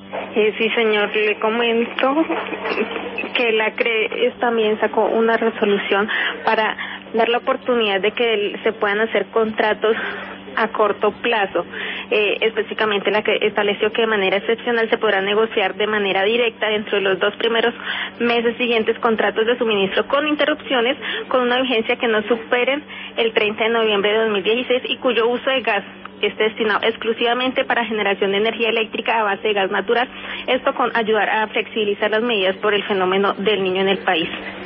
Sí, señor, le comento que la CRE también sacó una resolución para dar la oportunidad de que se puedan hacer contratos a corto plazo. Específicamente la que estableció que de manera excepcional se podrá negociar de manera directa dentro de los 2 primeros meses siguientes contratos de suministro con interrupciones con una vigencia que no superen el 30 de noviembre de 2016 y cuyo uso de gas esté destinado exclusivamente para generación de energía eléctrica a base de gas natural, esto con ayudar a flexibilizar las medidas por el fenómeno del Niño en el país.